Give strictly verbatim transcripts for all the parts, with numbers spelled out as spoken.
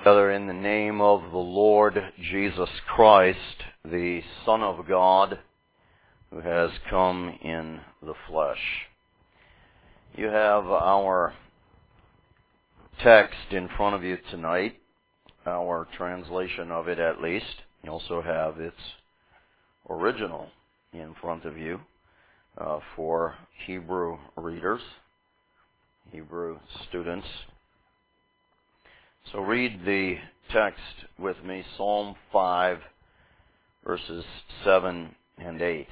Father, in the name of the Lord Jesus Christ, the Son of God, who has come in the flesh. You have our text in front of you tonight, our translation of it at least. You also have its original in front of you uh, for Hebrew readers, Hebrew students. So read the text with me, Psalm five, verses seven and eight.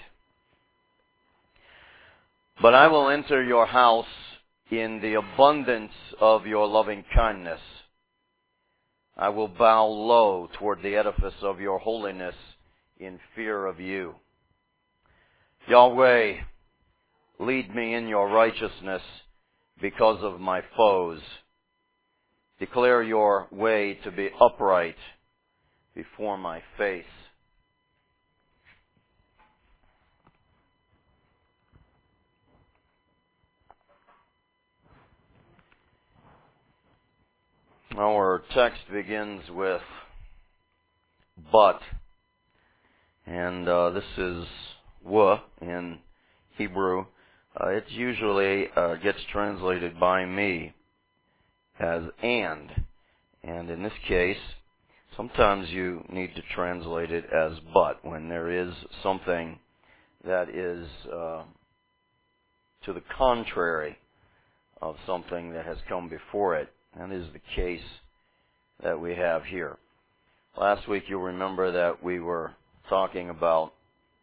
But I will enter your house in the abundance of your loving kindness. I will bow low toward the edifice of your holiness in fear of you. Yahweh, lead me in your righteousness because of my foes. Declare your way to be upright before my face. Our text begins with but, and uh, this is wa in Hebrew. Uh, it usually uh, gets translated by me as and, and in this case, sometimes you need to translate it as but when there is something that is uh, to the contrary of something that has come before it. That is the case that we have here. Last week you'll remember that we were talking about,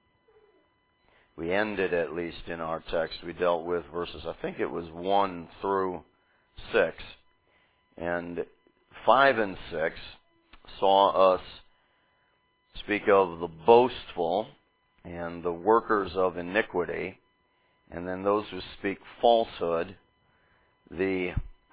we ended at least in our text, we dealt with verses, I think it was one through six. And five and six saw us speak of the boastful and the workers of iniquity, and then those who speak falsehood, the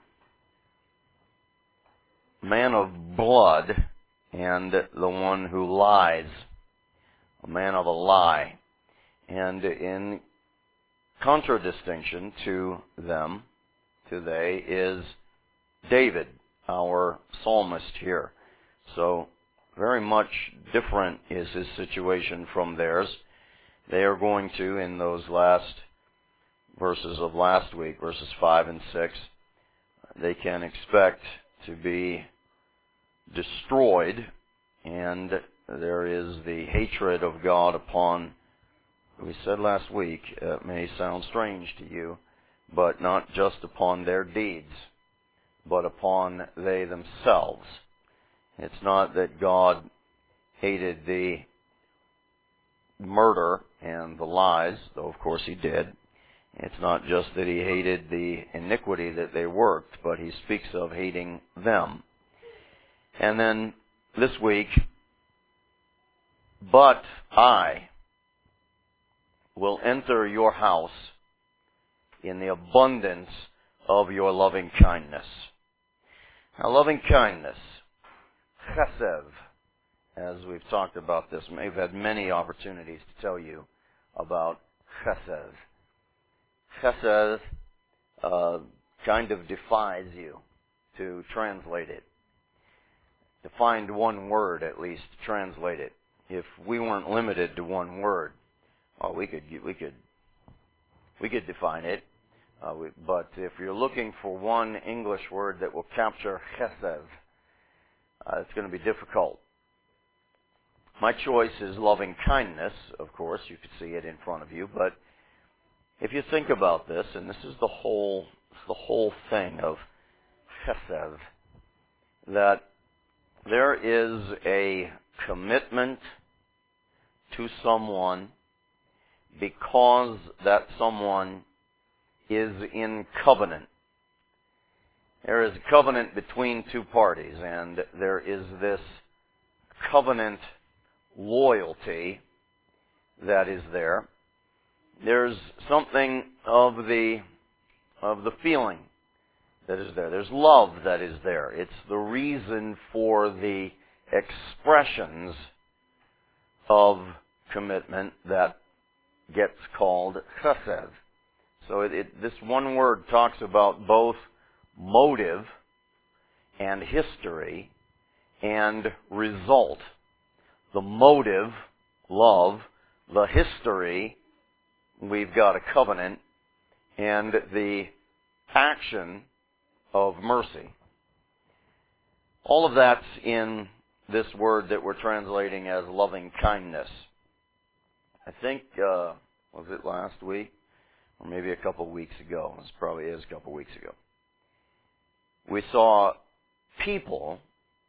man of blood, and the one who lies, a man of a lie. And in contradistinction to them, to they, is David, our psalmist here. So very much different is his situation from theirs. They are going to, in those last verses of last week, verses five and six, they can expect to be destroyed, and there is the hatred of God upon, we said last week, it may sound strange to you, but not just upon their deeds, but upon they themselves. It's not that God hated the murder and the lies, though of course he did. It's not just that he hated the iniquity that they worked, but he speaks of hating them. And then this week, but I will enter your house in the abundance of your loving kindness. Now, loving kindness, chesed, as we've talked about this, we've had many opportunities to tell you about chesed. Chesed uh, kind of defies you to translate it. To find one word, at least, to translate it. If we weren't limited to one word, oh, we could we could we could define it. Uh, we, but if you're looking for one English word that will capture chesed, uh, it's going to be difficult. My choice is loving kindness, of course. You could see it in front of you. But if you think about this, and this is the whole the whole thing of chesed, that there is a commitment to someone because that someone is in covenant. There is a covenant between two parties, and there is this covenant loyalty that is there. There's something of the of the feeling that is there. There's love that is there. It's the reason for the expressions of commitment that gets called chesed. So it, it, this one word talks about both motive and history and result. The motive, love, the history, we've got a covenant, and the action of mercy. All of that's in this word that we're translating as loving kindness. I think, uh, was it last week? Or maybe a couple of weeks ago. This probably is a couple of weeks ago. We saw people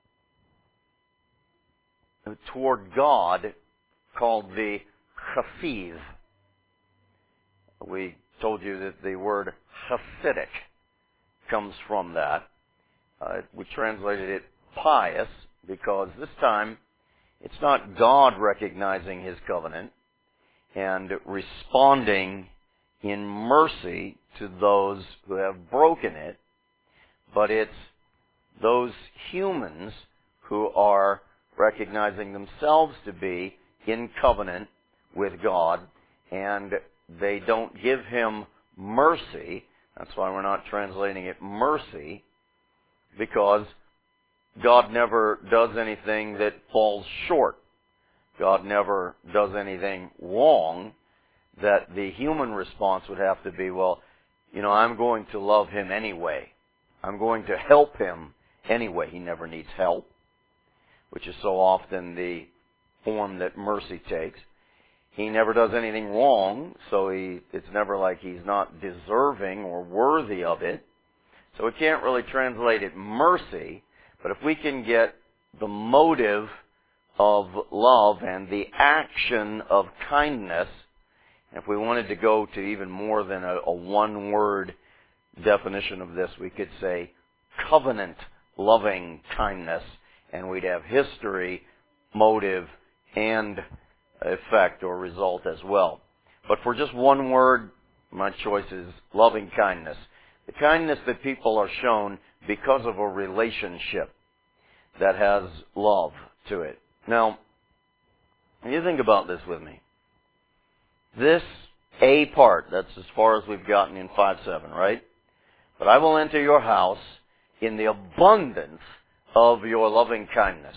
toward God called the Chafiv. We told you that the word Hasidic comes from that. Uh, we translated it pious because this time it's not God recognizing His covenant and responding in mercy to those who have broken it, but it's those humans who are recognizing themselves to be in covenant with God, and they don't give Him mercy. That's why we're not translating it mercy, because God never does anything that falls short. God never does anything wrong that the human response would have to be, well, you know, I'm going to love him anyway. I'm going to help him anyway. He never needs help, which is so often the form that mercy takes. He never does anything wrong, so he, it's never like he's not deserving or worthy of it. So we can't really translate it mercy, but if we can get the motive of love and the action of kindness, if we wanted to go to even more than a, a one-word definition of this, we could say covenant loving kindness, and we'd have history, motive, and effect or result as well. But for just one word, my choice is loving kindness. The kindness that people are shown because of a relationship that has love to it. Now, when you think about this with me, this A part, that's as far as we've gotten in five seven, right? But I will enter your house in the abundance of your loving kindness.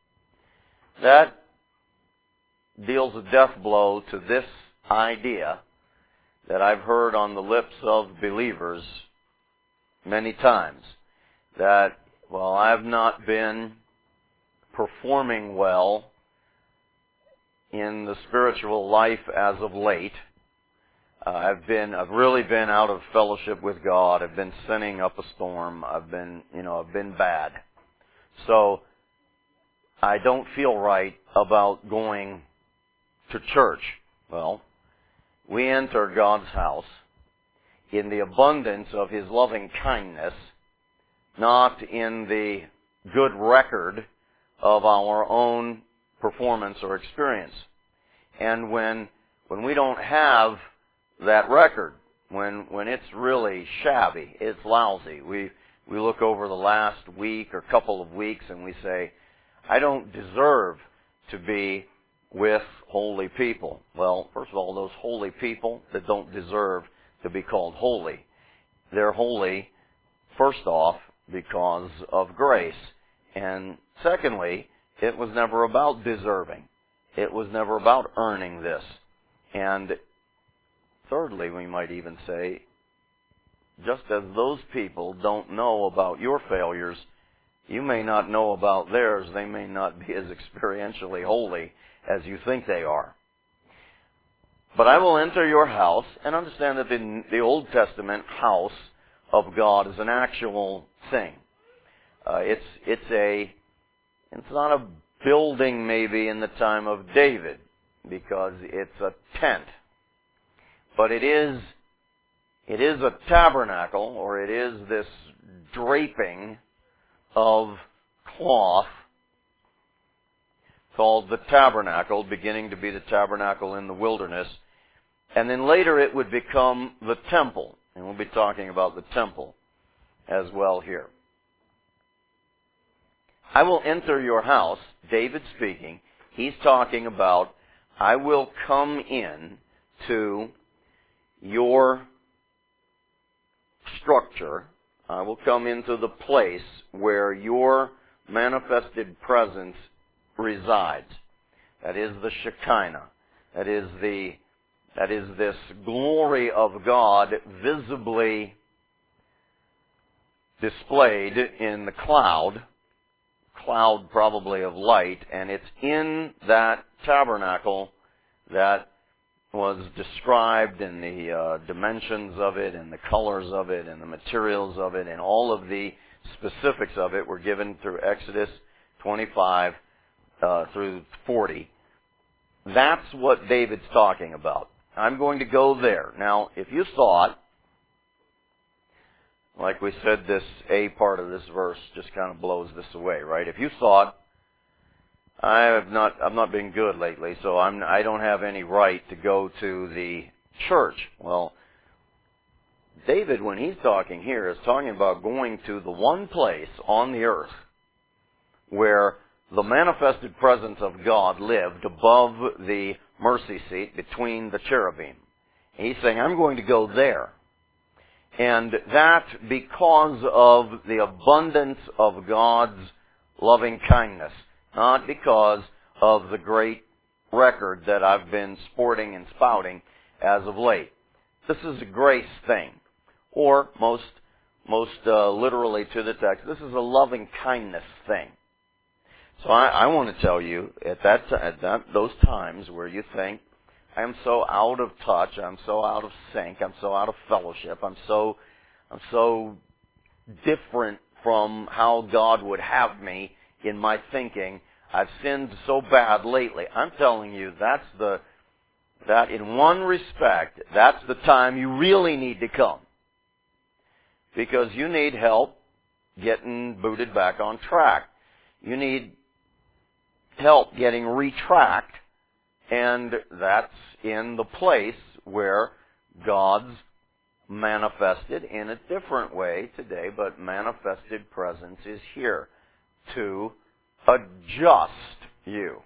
That deals a death blow to this idea that I've heard on the lips of believers many times, that, well, I've not been performing well in the spiritual life as of late. Uh, I've been, I've really been out of fellowship with God. I've been sinning up a storm. I've been, you know, I've been bad. So I don't feel right about going to church. Well, we enter God's house in the abundance of His loving kindness, not in the good record of our own performance or experience. And when when we don't have that record, when when it's really shabby, it's lousy, we we look over the last week or couple of weeks and we say, I don't deserve to be with holy people. Well, first of all, those holy people that don't deserve to be called holy, they're holy, first off, because of grace. And secondly, it was never about deserving. It was never about earning this. And thirdly, we might even say, just as those people don't know about your failures, you may not know about theirs. They may not be as experientially holy as you think they are. But I will enter your house, and understand that in the Old Testament, house of God is an actual thing. Uh, it's it's a it's not a building maybe in the time of David, because it's a tent, but it is it is a tabernacle, or it is this draping of cloth called the tabernacle, beginning to be the tabernacle in the wilderness. And then later it would become the temple. And we'll be talking about the temple as well here. I will enter your house, David speaking. He's talking about, I will come in to your structure. I will come into the place where your manifested presence resides. That is the Shekinah. That is the that is this glory of God visibly displayed in the cloud, cloud probably of light, and it's in that tabernacle that was described in the uh, dimensions of it and the colors of it and the materials of it and all of the specifics of it were given through Exodus twenty-five uh, through forty. That's what David's talking about. I'm going to go there. Now, if you thought, like we said, this A part of this verse just kind of blows this away, right? If you thought, I have not, I've not been good lately, so I'm, I don't have any right to go to the church. Well, David, when he's talking here, is talking about going to the one place on the earth where the manifested presence of God lived above the mercy seat between the cherubim. He's saying, I'm going to go there. And that because of the abundance of God's loving kindness, not because of the great record that I've been sporting and spouting as of late. This is a grace thing. Or, most most uh, literally to the text, this is a loving kindness thing. So I, I want to tell you, at that at that those times where you think, I am so out of touch, I'm so out of sync, I'm so out of fellowship, I'm so I'm so different from how God would have me in my thinking, I've sinned so bad lately. I'm telling you, that's the that in one respect, that's the time you really need to come. Because you need help getting booted back on track. You need help getting retracked, and that's in the place where God's manifested in a different way today, but manifested presence is here to adjust you.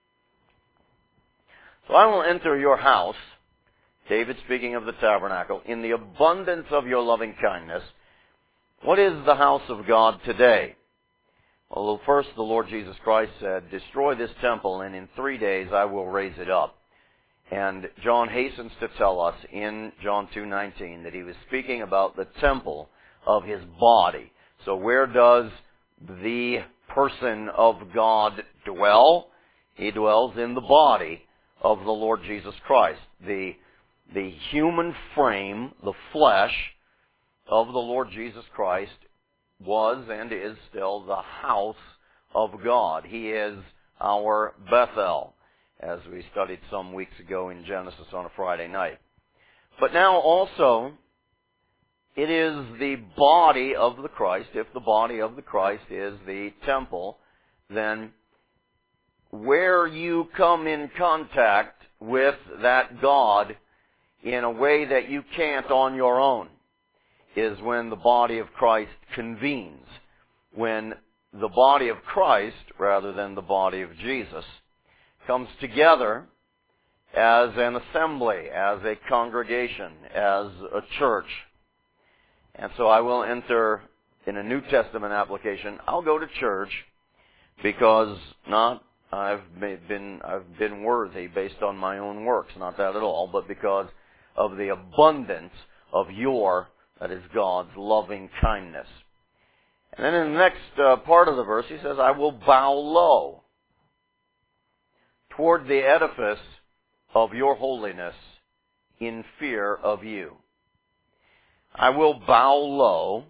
So I will enter your house, David speaking of the tabernacle, in the abundance of your loving kindness. What is the house of God today? Well, first the Lord Jesus Christ said, destroy this temple and in three days I will raise it up. And John hastens to tell us in John two nineteen that he was speaking about the temple of his body. So where does the person of God dwell? He dwells in the body of the Lord Jesus Christ. The, the human frame, the flesh of the Lord Jesus Christ was and is still the house of God. He is our Bethel, as we studied some weeks ago in Genesis on a Friday night. But now also, it is the body of the Christ. If the body of the Christ is the temple, then where you come in contact with that God in a way that you can't on your own is when the body of Christ convenes. When the body of Christ, rather than the body of Jesus, comes together as an assembly, as a congregation, as a church. And so I will enter in a New Testament application. I'll go to church because not I've been I've been worthy based on my own works, not that at all, but because of the abundance of your, that is God's, loving kindness. And then in the next uh, part of the verse, he says, I will bow low toward the edifice of your holiness in fear of you. I will bow low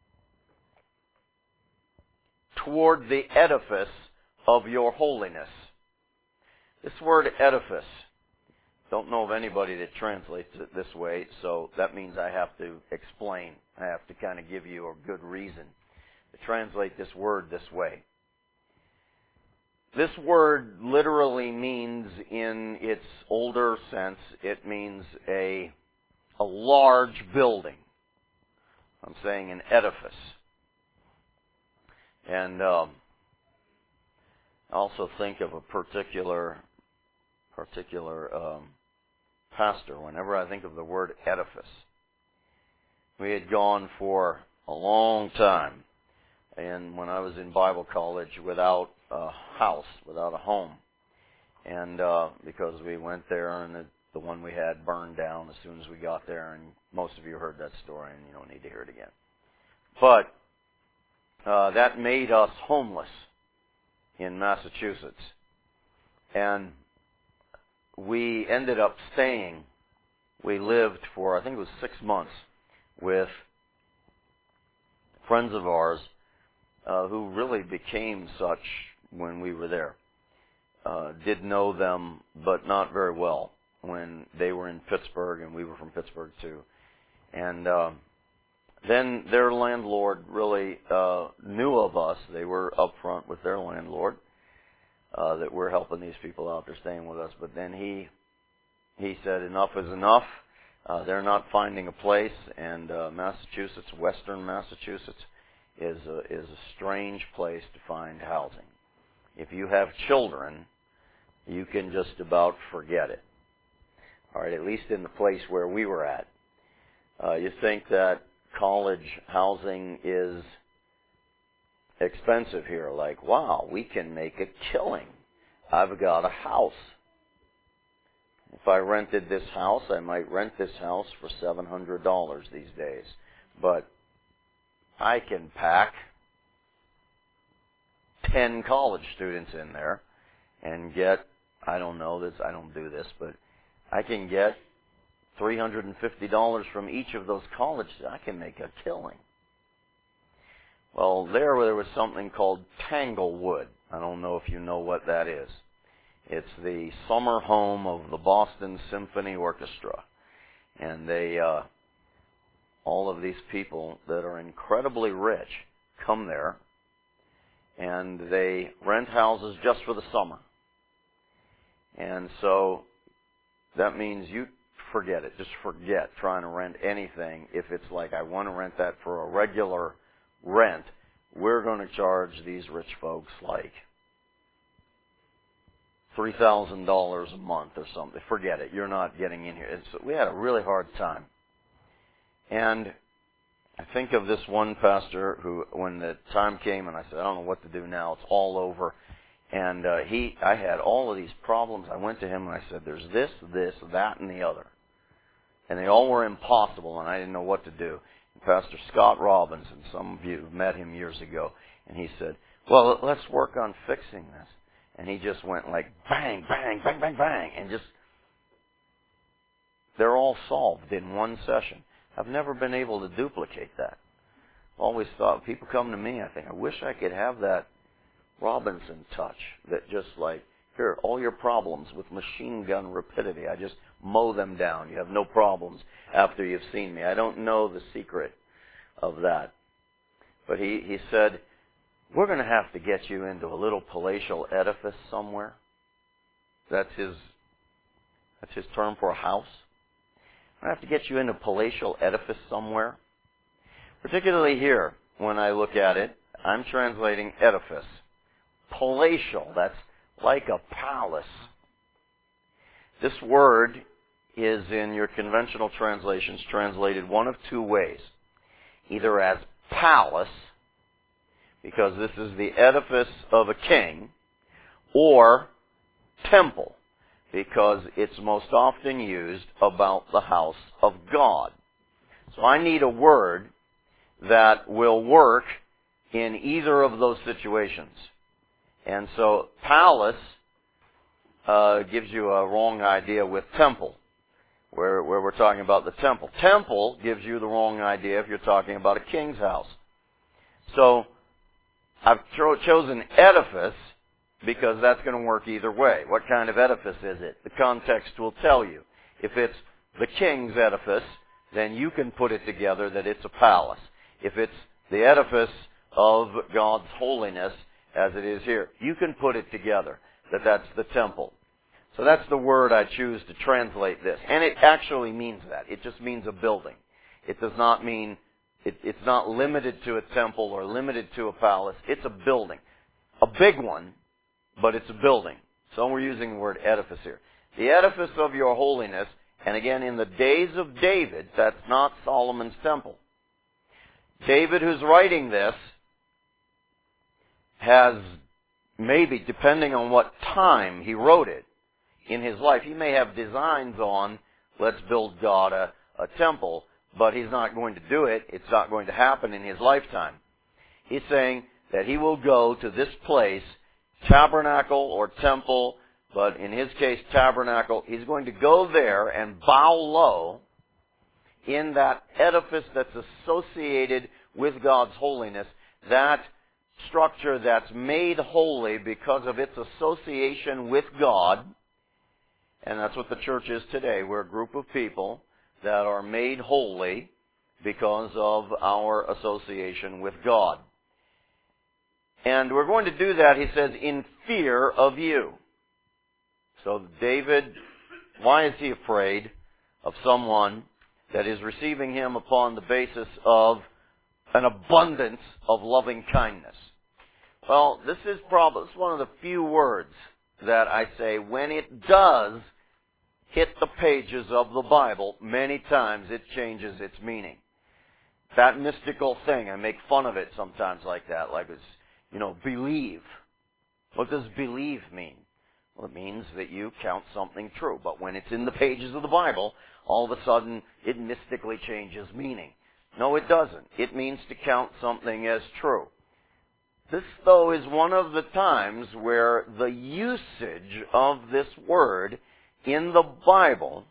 toward the edifice of your holiness. This word edifice, don't know of anybody that translates it this way, so that means I have to explain. I have to kind of give you a good reason to translate this word this way. This word literally means, in its older sense, it means a, a large building. I'm saying an edifice. And um, I also think of a particular particular um, pastor whenever I think of the word edifice. We had gone for a long time and when I was in Bible college without a house, without a home. And uh, because we went there and the, the one we had burned down as soon as we got there, and most of you heard that story and you don't need to hear it again. But uh, that made us homeless in Massachusetts. And we ended up staying, we lived for, I think it was six months, with friends of ours uh, who really became such when we were there. Uh, did know them, but not very well when they were in Pittsburgh and we were from Pittsburgh too. And uh, then their landlord really uh, knew of us. They were upfront with their landlord uh, that we're helping these people out. They're staying with us. But then he he said enough is enough. Uh, they're not finding a place, and uh, Massachusetts, Western Massachusetts, is a, is a strange place to find housing. If you have children, you can just about forget it. All right, at least in the place where we were at. Uh, you think that college housing is expensive here. Like, wow, we can make a killing. I've got a house. If I rented this house, I might rent this house for seven hundred dollars these days. But I can pack ten college students in there and get, I don't know this, I don't do this, but I can get three hundred fifty dollars from each of those colleges. I can make a killing. Well, there, there was something called Tanglewood. I don't know if you know what that is. It's the summer home of the Boston Symphony Orchestra. And they, uh, all of these people that are incredibly rich come there, and they rent houses just for the summer. And so that means you forget it. Just forget trying to rent anything. If it's like, I want to rent that for a regular rent, we're going to charge these rich folks like three thousand dollars a month or something. Forget it. You're not getting in here. It's, we had a really hard time. And I think of this one pastor who, when the time came and I said, I don't know what to do now, it's all over. And uh, he, I had all of these problems. I went to him and I said, there's this, this, that, and the other. And they all were impossible, and I didn't know what to do. And Pastor Scott Robinson, some of you met him years ago, and he said, well, let's work on fixing this. And he just went like bang, bang, bang, bang, bang, and just, they're all solved in one session. I've never been able to duplicate that. Always thought, people come to me, I think, I wish I could have that Robinson touch that just like, here, all your problems with machine gun rapidity, I just mow them down. You have no problems after you've seen me. I don't know the secret of that. But he, he said, we're going to have to get you into a little palatial edifice somewhere. That's his, that's his term for a house. I have to get you into a palatial edifice somewhere. Particularly here, when I look at it, I'm translating edifice. Palatial, that's like a palace. This word is in your conventional translations translated one of two ways. Either as palace, because this is the edifice of a king, or temple, because it's most often used about the house of God. So I need a word that will work in either of those situations. And so palace uh, gives you a wrong idea with temple, where, where we're talking about the temple. Temple gives you the wrong idea if you're talking about a king's house. So I've cho- chosen edifice because that's going to work either way. What kind of edifice is it? The context will tell you. If it's the king's edifice, then you can put it together that it's a palace. If it's the edifice of God's holiness, as it is here, you can put it together that that's the temple. So that's the word I choose to translate this. And it actually means that. It just means a building. It does not mean, it, it's not limited to a temple or limited to a palace. It's a building. A big one, but it's a building. So we're using the word edifice here. The edifice of your holiness, and again, in the days of David, that's not Solomon's temple. David, who's writing this, has maybe, depending on what time he wrote it in his life, he may have designs on, let's build God a, a temple, but he's not going to do it. It's not going to happen in his lifetime. He's saying that he will go to this place, tabernacle or temple, but in his case, tabernacle. He's going to go there and bow low in that edifice that's associated with God's holiness, that structure that's made holy because of its association with God. And that's what the church is today. We're a group of people that are made holy because of our association with God. And we're going to do that, he says, in fear of you. So David, why is he afraid of someone that is receiving him upon the basis of an abundance of loving kindness? Well, this is probably one of the few words that I say, when it does hit the pages of the Bible, many times it changes its meaning. That mystical thing, I make fun of it sometimes like that, like it's, you know, believe. What does believe mean? Well, it means that you count something true. But when it's in the pages of the Bible, all of a sudden it mystically changes meaning. No, it doesn't. It means to count something as true. This, though, is one of the times where the usage of this word in the Bible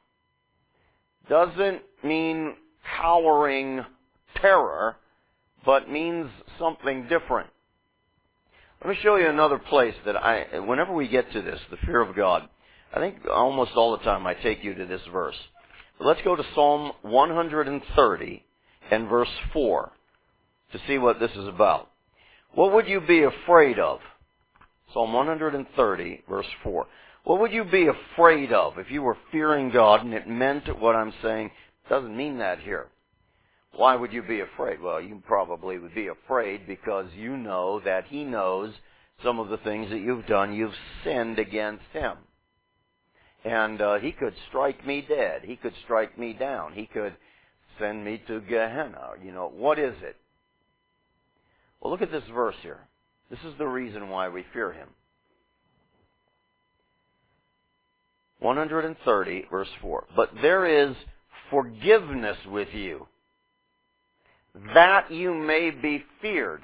doesn't mean cowering terror, but means something different. Let me show you another place that I, whenever we get to this, the fear of God, I think almost all the time I take you to this verse. But let's go to Psalm one thirty and verse four to see what this is about. What would you be afraid of? Psalm one thirty, verse four. What would you be afraid of if you were fearing God and it meant what I'm saying? It doesn't mean that here. Why would you be afraid? Well, you probably would be afraid because you know that He knows some of the things that you've done. You've sinned against Him. And uh, He could strike me dead. He could strike me down. He could send me to Gehenna. You know, what is it? Well, look at this verse here. This is the reason why we fear Him. one thirty, verse four. But there is forgiveness with you, that you may be feared.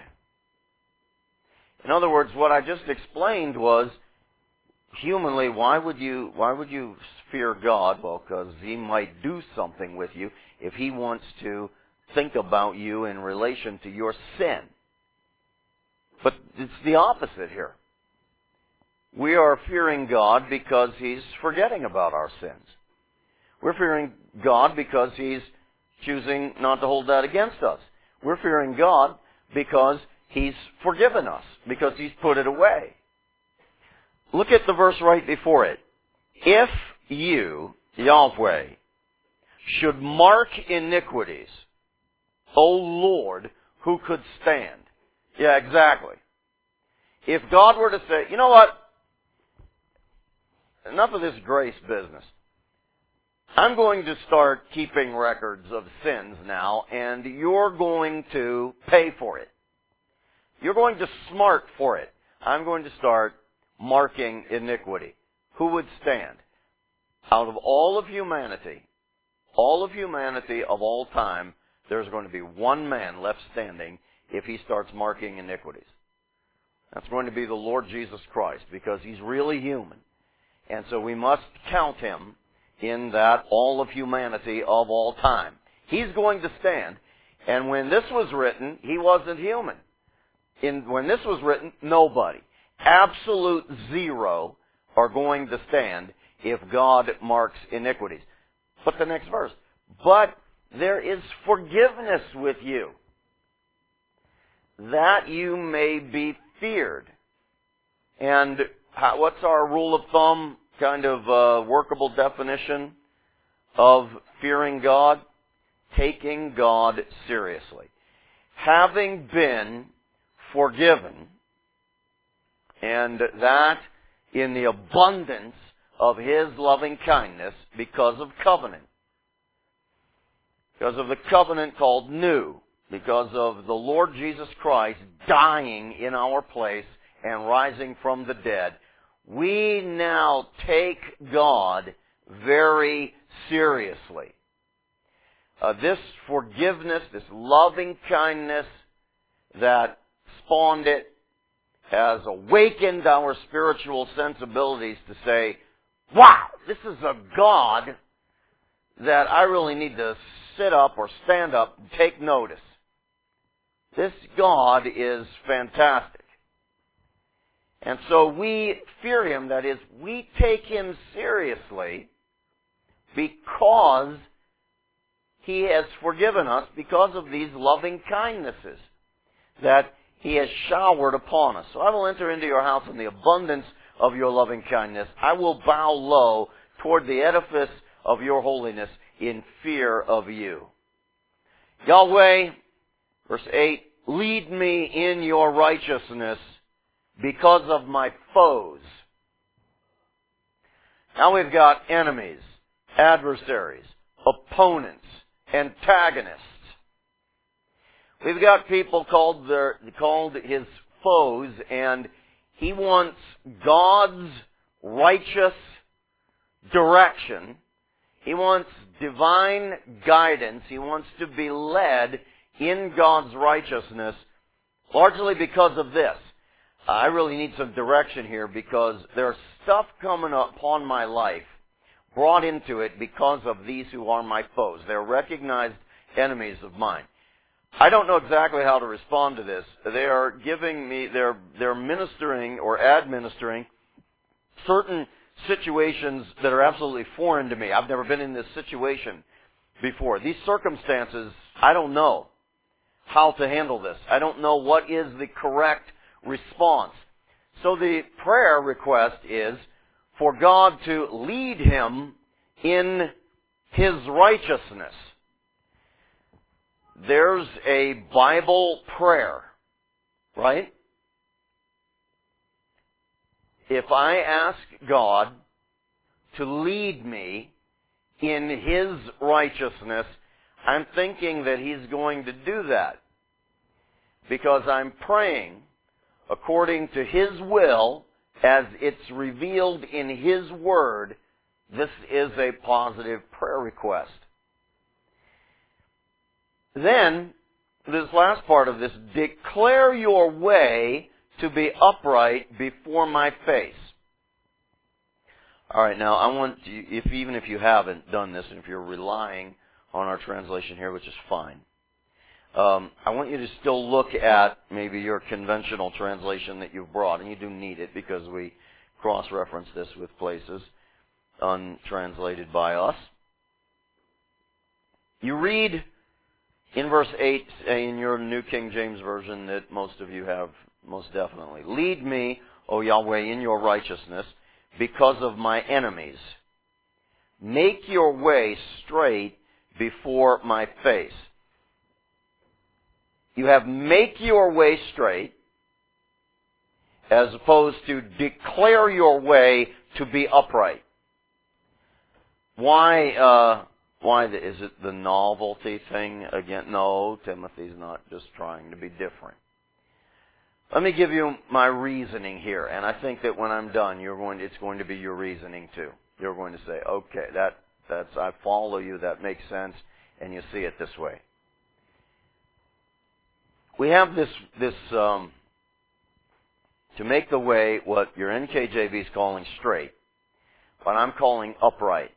In other words, what I just explained was, humanly, why would you why would you fear God? Well, because He might do something with you if He wants to think about you in relation to your sin. But it's the opposite here. We are fearing God because He's forgetting about our sins. We're fearing God because He's choosing not to hold that against us. We're fearing God because He's forgiven us, because He's put it away. Look at the verse right before it. If you, Yahweh, should mark iniquities, O Lord, who could stand? Yeah, exactly. If God were to say, you know what? Enough of this grace business. I'm going to start keeping records of sins now, and you're going to pay for it. You're going to smart for it. I'm going to start marking iniquity. Who would stand? Out of all of humanity, all of humanity of all time, there's going to be one man left standing if he starts marking iniquities. That's going to be the Lord Jesus Christ, because He's really human. And so we must count Him in that all of humanity of all time. He's going to stand. And when this was written, He wasn't human. In, when this was written, nobody, absolute zero, are going to stand if God marks iniquities. But the next verse. But there is forgiveness with you, that you may be feared. And how, what's our rule of thumb, kind of uh, workable definition of fearing God? Taking God seriously. Having been forgiven, and that in the abundance of His loving kindness because of covenant. Because of the covenant called new. Because of the Lord Jesus Christ dying in our place and rising from the dead, we now take God very seriously. Uh, this forgiveness, this loving kindness that spawned it, has awakened our spiritual sensibilities to say, wow, this is a God that I really need to sit up or stand up and take notice. This God is fantastic. And so we fear Him, that is, we take Him seriously because He has forgiven us because of these loving kindnesses that He has showered upon us. So I will enter into your house in the abundance of your loving kindness. I will bow low toward the edifice of your holiness in fear of you. Yahweh, verse eight, lead me in your righteousness because of my foes. Now we've got enemies, adversaries, opponents, antagonists. We've got people called their, called His foes, and He wants God's righteous direction. He wants divine guidance. He wants to be led in God's righteousness, largely because of this. I really need some direction here because there's stuff coming upon my life brought into it because of these who are my foes. They're recognized enemies of mine. I don't know exactly how to respond to this. They are giving me, they're, they're ministering or administering certain situations that are absolutely foreign to me. I've never been in this situation before. These circumstances, I don't know how to handle this. I don't know what is the correct response. So the prayer request is for God to lead him in His righteousness. There's a Bible prayer, right? If I ask God to lead me in His righteousness, I'm thinking that He's going to do that because I'm praying according to His will as it's revealed in His Word. This is a positive prayer request. Then, this last part of this, declare your way to be upright before my face. All right, now I want you, if even if you haven't done this, and if you're relying on our translation here, which is fine, um, I want you to still look at maybe your conventional translation that you've brought, and you do need it because we cross-reference this with places untranslated by us. You read in verse eight, in your New King James Version that most of you have, most definitely. Lead me, O Yahweh, in your righteousness because of my enemies. Make your way straight before my face. You have make your way straight as opposed to declare your way to be upright. Why, uh, Why is it the novelty thing again? No, Timothy's not just trying to be different. Let me give you my reasoning here, and I think that when I'm done, you're going. To, it's going to be your reasoning too. You're going to say, "Okay, that that's I follow you. That makes sense," and you see it this way. We have this this um, to make the way what your N K J V is calling straight, what I'm calling upright.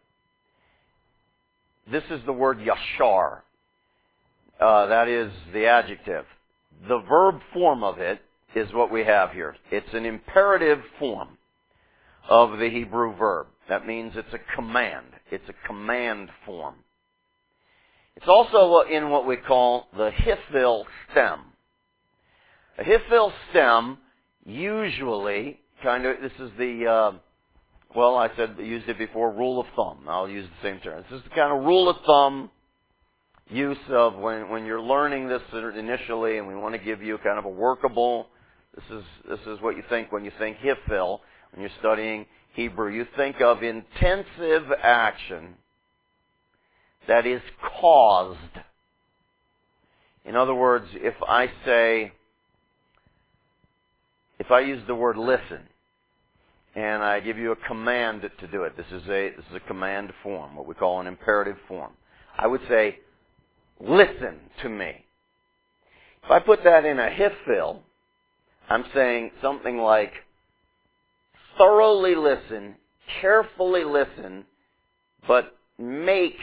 This is the word yashar. Uh, that is the adjective. The verb form of it is what we have here. It's an imperative form of the Hebrew verb. That means it's a command. It's a command form. It's also in what we call the hifil stem. A hifil stem usually kind of, this is the... Uh, Well, I said, used it before, rule of thumb. I'll use the same term. This is the kind of rule of thumb use of when, when you're learning this initially and we want to give you kind of a workable, this is, this is what you think when you think hifil, when you're studying Hebrew. You think of intensive action that is caused. In other words, if I say, if I use the word listen, and I give you a command to do it, this is a this is a command form, what we call an imperative form. I would say, listen to me. If I put that in a hifil, I'm saying something like, thoroughly listen, carefully listen, but make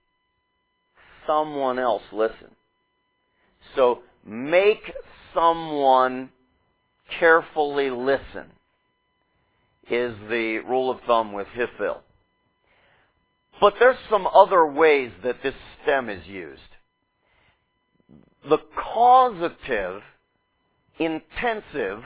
someone else listen. So, make someone carefully listen is the rule of thumb with hifil. But there's some other ways that this stem is used. The causative, intensive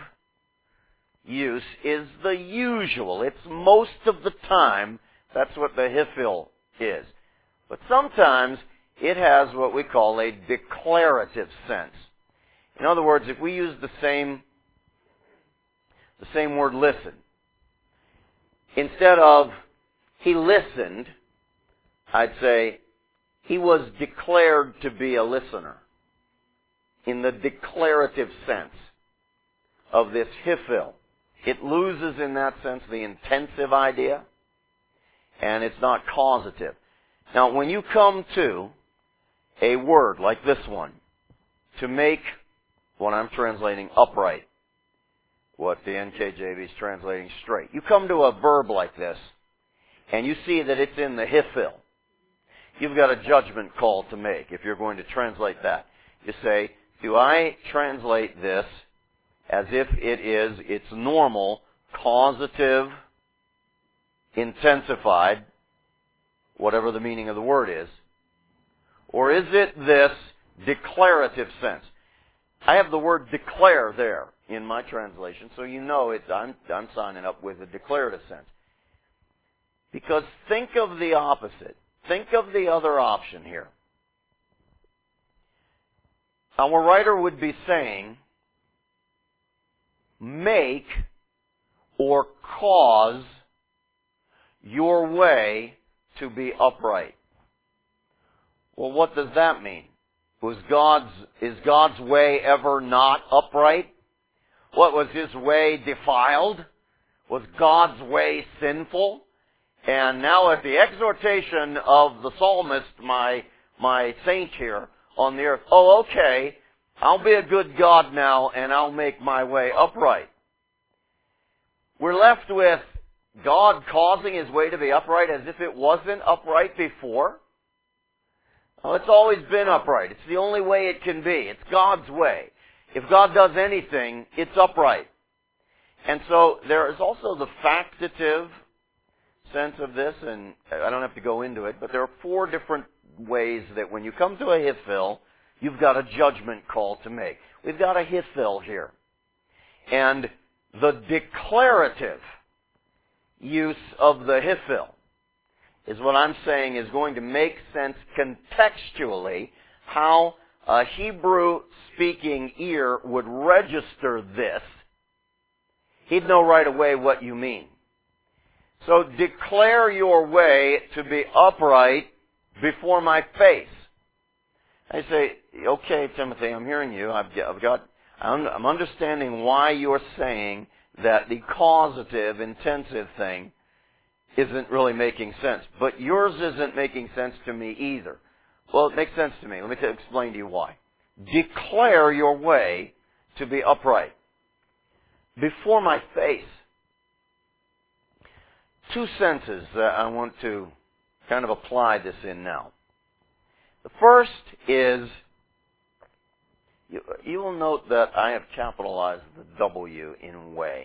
use is the usual. It's most of the time, that's what the hifil is. But sometimes it has what we call a declarative sense. In other words, if we use the same, the same word listen, instead of he listened, I'd say he was declared to be a listener in the declarative sense of this hifil. It loses in that sense the intensive idea, and it's not causative. Now, when you come to a word like this one, to make what I'm translating upright, what the N K J V is translating straight, you come to a verb like this, and you see that it's in the hifil. You've got a judgment call to make if you're going to translate that. You say, do I translate this as if it is its normal, causative, intensified, whatever the meaning of the word is, or is it this declarative sense? I have the word declare there in my translation, so you know it. I'm, I'm signing up with a declarative sense. Because think of the opposite. Think of the other option here. Our writer would be saying, make or cause your way to be upright. Well, what does that mean? Was God's, is God's way ever not upright? What, was His way defiled? Was God's way sinful? And now at the exhortation of the psalmist, my, my saint here on the earth, oh, okay, I'll be a good God now and I'll make my way upright. We're left with God causing His way to be upright as if it wasn't upright before. Well, it's always been upright. It's the only way it can be. It's God's way. If God does anything, it's upright. And so there is also the factative sense of this, and I don't have to go into it, but there are four different ways that when you come to a hifil, you've got a judgment call to make. We've got a hifil here. And the declarative use of the hifil is what I'm saying is going to make sense contextually how a Hebrew-speaking ear would register this. He'd know right away what you mean. So declare your way to be upright before my face. I say, okay, Timothy, I'm hearing you. I've got, I'm understanding why you're saying that the causative, intensive thing isn't really making sense. But yours isn't making sense to me either. Well, it makes sense to me. Let me explain to you why. Declare your way to be upright before my face. Two senses that I want to kind of apply this in now. The first is, you, you will note that I have capitalized the W in way.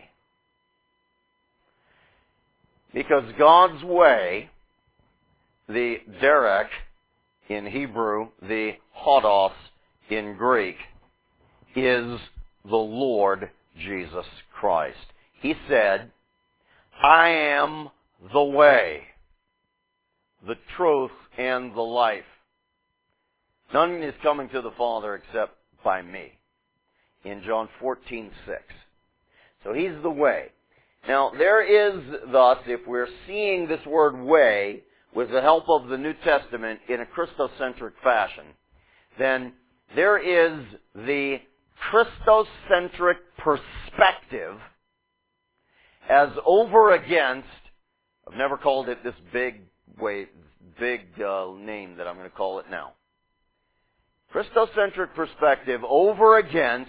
Because God's way, the derek in Hebrew, the hodos in Greek, is the Lord Jesus Christ. He said, I am the way, the truth, and the life. None is coming to the Father except by me. In John fourteen six. So He's the way. Now, there is thus, if we're seeing this word way with the help of the New Testament in a Christocentric fashion, then there is the Christocentric perspective as over against, I've never called it this big way, big uh, name that I'm going to call it now. Christocentric perspective over against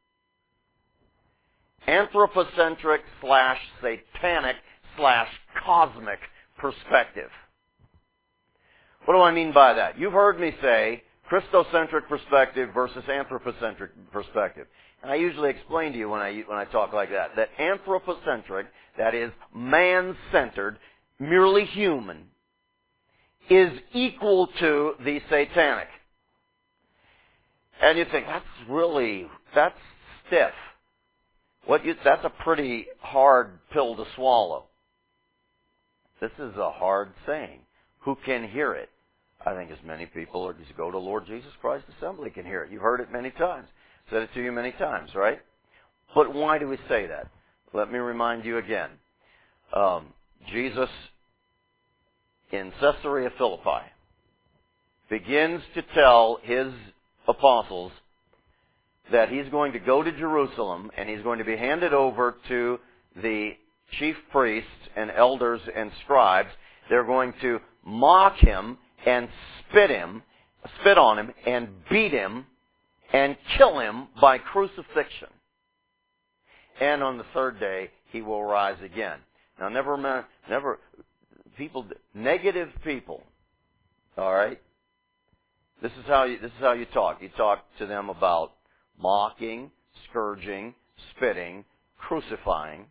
anthropocentric slash satanic slash cosmic perspective. What do I mean by that? You've heard me say Christocentric perspective versus anthropocentric perspective. And I usually explain to you when I, when I talk like that, that anthropocentric, that is man-centered, merely human, is equal to the satanic. And you think, that's really, that's stiff. What you, that's a pretty hard pill to swallow. This is a hard saying. Who can hear it? I think as many people as go to Lord Jesus Christ Assembly can hear it. You've heard it many times. Said it to you many times, right? But why do we say that? Let me remind you again. Um, Jesus in Caesarea Philippi begins to tell his apostles that he's going to go to Jerusalem and he's going to be handed over to the chief priests and elders and scribes. They're going to mock him and spit him, spit on him and beat him and kill him by crucifixion. And on the third day, he will rise again. Now, never, never, people, negative people, all right? This is how you, this is how you talk. You talk to them about mocking, scourging, spitting, crucifying,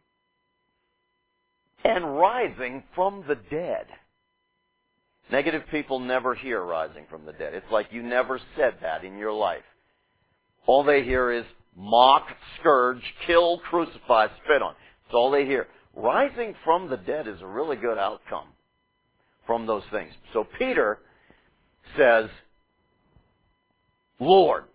and rising from the dead. Negative people never hear rising from the dead. It's like you never said that in your life. All they hear is mock, scourge, kill, crucify, spit on. That's all they hear. Rising from the dead is a really good outcome from those things. So Peter says, Lord.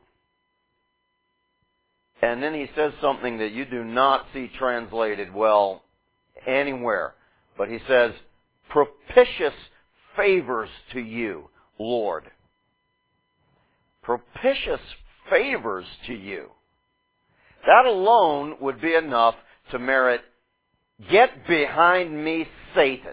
And then he says something that you do not see translated well anywhere. But he says, propitious favors to you, Lord. Propitious favors to you. That alone would be enough to merit, get behind me, Satan.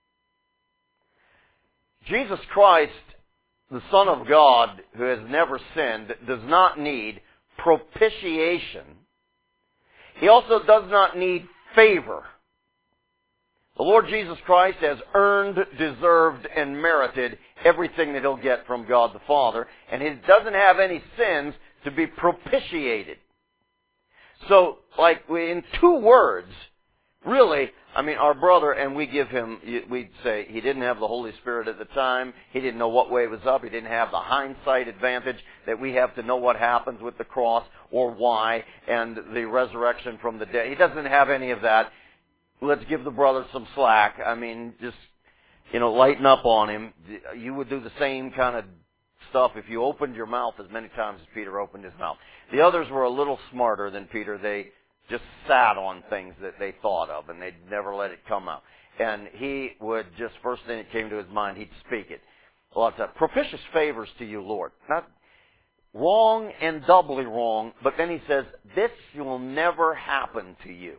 Jesus Christ, the Son of God, who has never sinned, does not need propitiation. He also does not need favor. The Lord Jesus Christ has earned, deserved, and merited everything that he'll get from God the Father, and he doesn't have any sins to be propitiated. So, like, in two words, really, I mean, our brother, and we give him, we'd say he didn't have the Holy Spirit at the time. He didn't know what way was up. He didn't have the hindsight advantage that we have to know what happens with the cross or why and the resurrection from the dead. He doesn't have any of that. Let's give the brother some slack. I mean, just, you know, lighten up on him. You would do the same kind of stuff if you opened your mouth as many times as Peter opened his mouth. The others were a little smarter than Peter. They just sat on things that they thought of, and they'd never let it come out. And he would just, first thing that came to his mind, he'd speak it. A lot of times, propitious favors to you, Lord. Not wrong and doubly wrong, but then he says, this will never happen to you.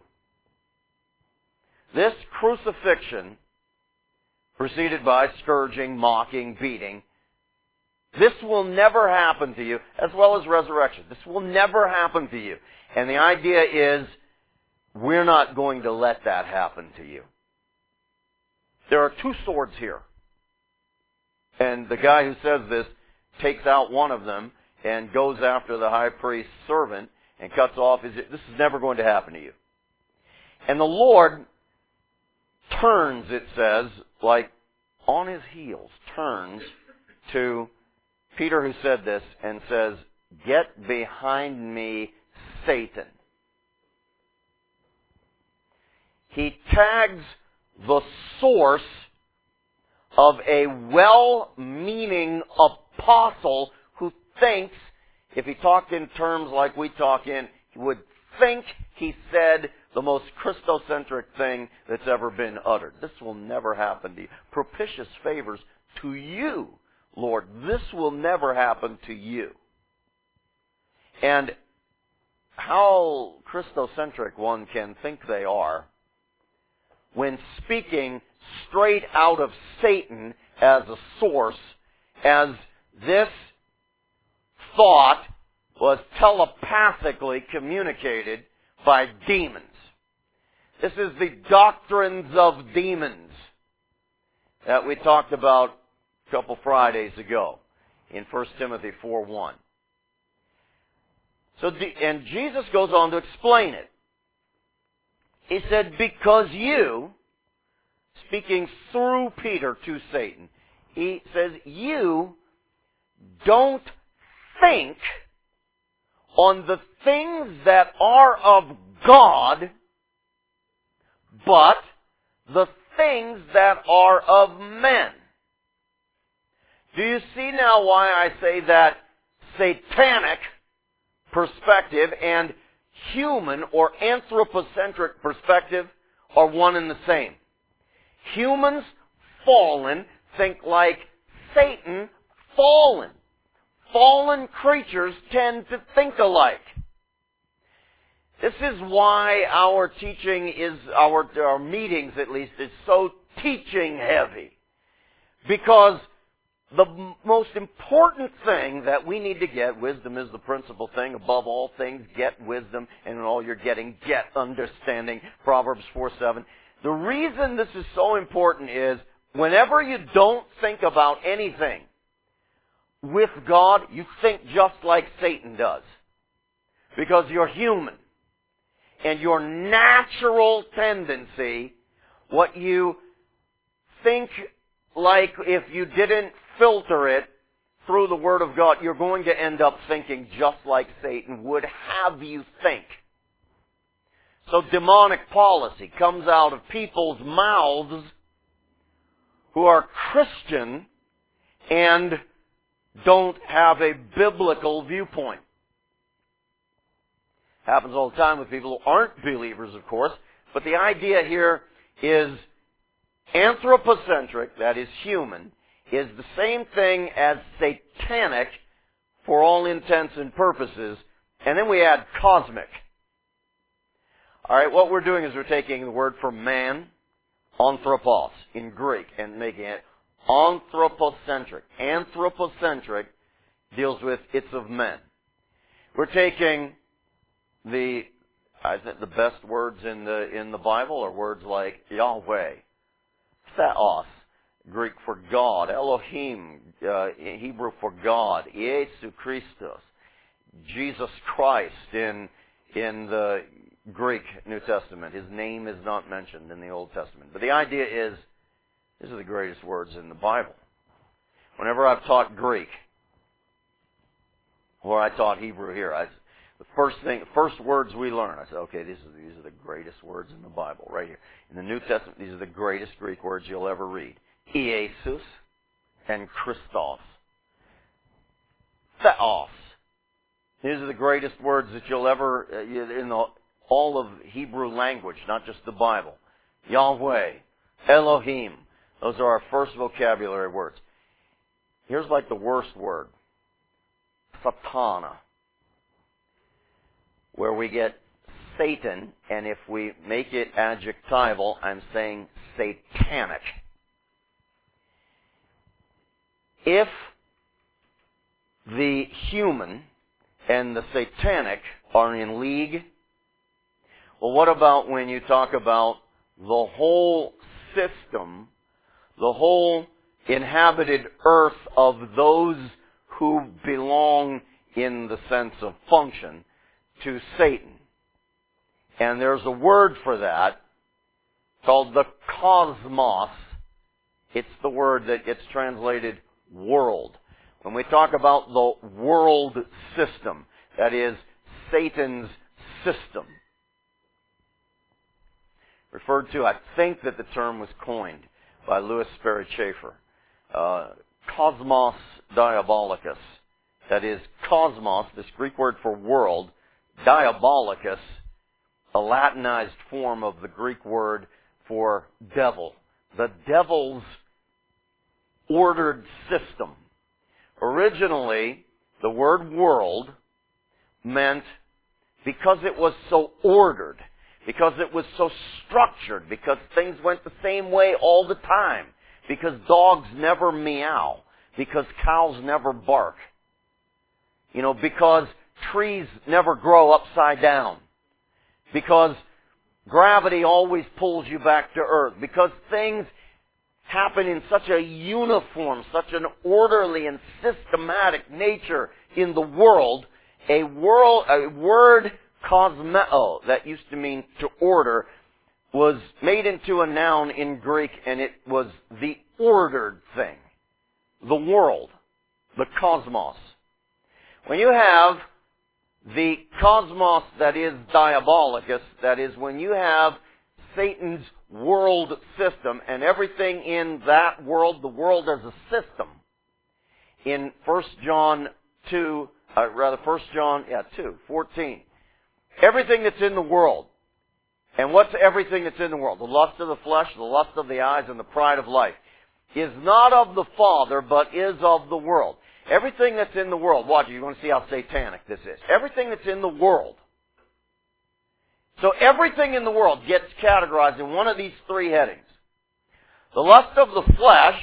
This crucifixion, preceded by scourging, mocking, beating, this will never happen to you, as well as resurrection. This will never happen to you. And the idea is, we're not going to let that happen to you. There are two swords here. And the guy who says this takes out one of them and goes after the high priest's servant and cuts off his... This is never going to happen to you. And the Lord turns, it says, like on his heels, turns to Peter who said this and says, get behind me, Satan. He tags the source of a well-meaning apostle who thinks, if he talked in terms like we talk in, he would think he said the most Christocentric thing that's ever been uttered. This will never happen to you. Propitious favors to you, Lord. This will never happen to you. And how Christocentric one can think they are when speaking straight out of Satan as a source, as this thought was telepathically communicated by demons. This is the doctrines of demons that we talked about a couple Fridays ago in First Timothy four one. So, and Jesus goes on to explain it. He said, because you, speaking through Peter to Satan, he says, you don't think on the things that are of God, but the things that are of men. Do you see now why I say that satanic perspective and human or anthropocentric perspective are one and the same? Humans, fallen, think like Satan, fallen. Fallen creatures tend to think alike. This is why our teaching is, our, our meetings at least, is so teaching heavy. Because the m- most important thing that we need to get, wisdom is the principal thing, above all things, get wisdom, and in all you're getting, get understanding, Proverbs four seven. The reason this is so important is, whenever you don't think about anything with God, you think just like Satan does. Because you're human. And your natural tendency, what you think like if you didn't filter it through the Word of God, you're going to end up thinking just like Satan would have you think. So demonic policy comes out of people's mouths who are Christian and don't have a biblical viewpoint. Happens all the time with people who aren't believers, of course. But the idea here is anthropocentric, that is human, is the same thing as satanic for all intents and purposes. And then we add cosmic. Alright, what we're doing is we're taking the word for man, anthropos, in Greek, and making it anthropocentric. Anthropocentric deals with it's of men. We're taking the, I think the best words in the in the Bible are words like Yahweh, Theos, Greek for God, Elohim, uh, Hebrew for God, Iesu Christos, Jesus Christ in in the Greek New Testament. His name is not mentioned in the Old Testament. But the idea is, these are the greatest words in the Bible. Whenever I've taught Greek, or I taught Hebrew here, I, the first thing, first words we learn, I said, okay, these are, these are the greatest words in the Bible, right here. In the New Testament, these are the greatest Greek words you'll ever read. Iesus and Christos. Theos. These are the greatest words that you'll ever, uh, in the, all of Hebrew language, not just the Bible. Yahweh, Elohim. Those are our first vocabulary words. Here's like the worst word. Satana. Where we get Satan, and if we make it adjectival, I'm saying satanic. If the human and the satanic are in league, well, what about when you talk about the whole system, the whole inhabited earth of those who belong in the sense of function to Satan? And there's a word for that called the cosmos. It's the word that gets translated world. When we talk about the world system, that is Satan's system. Referred to, I think that the term was coined by Louis Sperry Chafer. Uh, cosmos diabolicus. That is, cosmos, this Greek word for world, diabolicus, a Latinized form of the Greek word for devil. The devil's ordered system. Originally, the word world meant because it was so ordered, because it was so structured, because things went the same way all the time, because dogs never meow, because cows never bark, you know, because trees never grow upside down, because gravity always pulls you back to earth, because things happen in such a uniform, such an orderly and systematic nature in the world. A world, a word cosmeo, that used to mean to order, was made into a noun in Greek, and it was the ordered thing. The world. The cosmos. When you have the cosmos that is diabolicus, that is when you have Satan's world system and everything in that world, the world as a system. In First John two, uh, rather First John, yeah, two, fourteen. Everything that's in the world. And what's everything that's in the world? The lust of the flesh, the lust of the eyes, and the pride of life. Is not of the Father, but is of the world. Everything that's in the world, watch it, you're going to see how satanic this is. Everything that's in the world. So everything in the world gets categorized in one of these three headings. The lust of the flesh,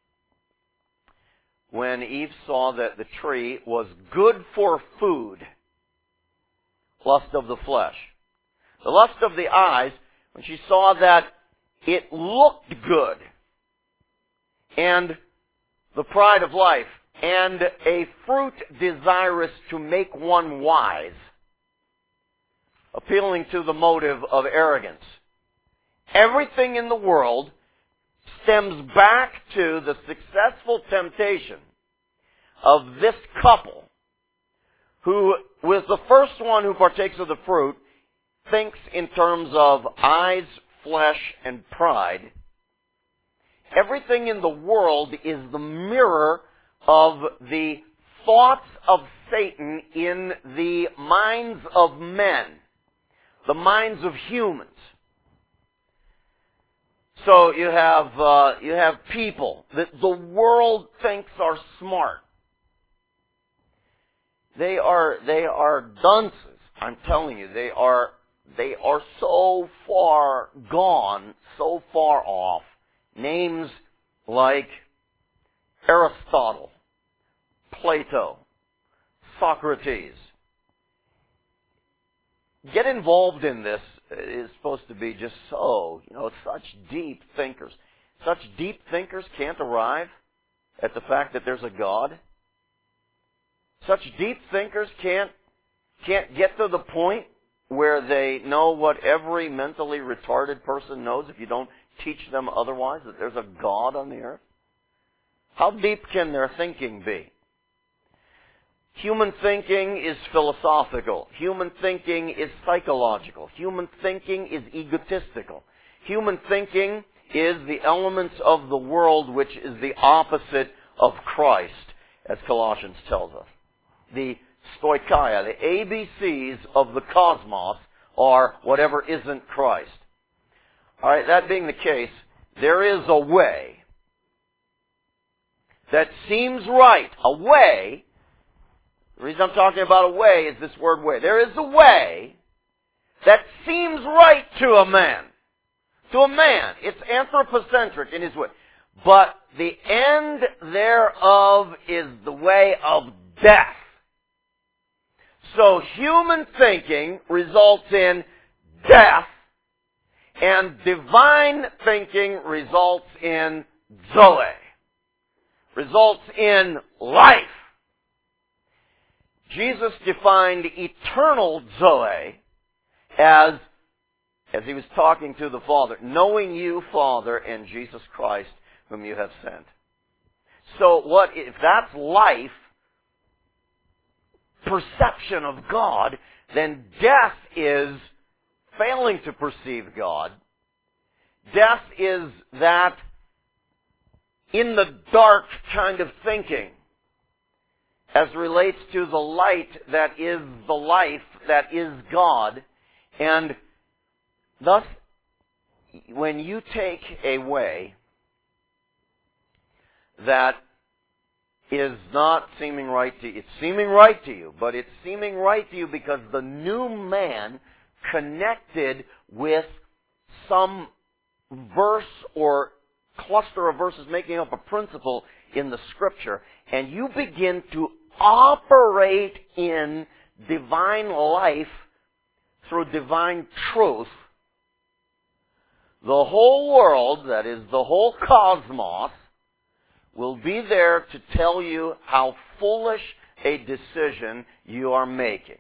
when Eve saw that the tree was good for food. Lust of the flesh. The lust of the eyes, when she saw that it looked good. And the pride of life. And a fruit desirous to make one wise. Appealing to the motive of arrogance. Everything in the world stems back to the successful temptation of this couple who, with the first one who partakes of the fruit, thinks in terms of eyes, flesh, and pride. Everything in the world is the mirror of the thoughts of Satan in the minds of men. The minds of humans. So you have uh, you have people that the world thinks are smart. They are they are dunces. I'm telling you, they are they are so far gone, so far off. Names like Aristotle, Plato, Socrates. Get involved in this is supposed to be just so, you know, such deep thinkers. Such deep thinkers can't arrive at the fact that there's a God. Such deep thinkers can't, can't get to the point where they know what every mentally retarded person knows if you don't teach them otherwise, that there's a God on the earth. How deep can their thinking be? Human thinking is philosophical. Human thinking is psychological. Human thinking is egotistical. Human thinking is the elements of the world which is the opposite of Christ, as Colossians tells us. The stoicheia, the A B Cs of the cosmos are whatever isn't Christ. Alright, that being the case, there is a way that seems right. A way. The reason I'm talking about a way is this word way. There is a way that seems right to a man. To a man. It's anthropocentric in his way. But the end thereof is the way of death. So human thinking results in death, and divine thinking results in zoe. Results in life. Jesus defined eternal zoe as, as he was talking to the Father, knowing you, Father, and Jesus Christ, whom you have sent. So what, if that's life, perception of God, then death is failing to perceive God. Death is that in the dark kind of thinking as relates to the light that is the life that is God. And thus, when you take a way that is not seeming right to you. It's seeming right to you, but it's seeming right to you because the new man connected with some verse or cluster of verses making up a principle in the Scripture, and you begin to operate in divine life through divine truth. The whole world, that is the whole cosmos, will be there to tell you how foolish a decision you are making.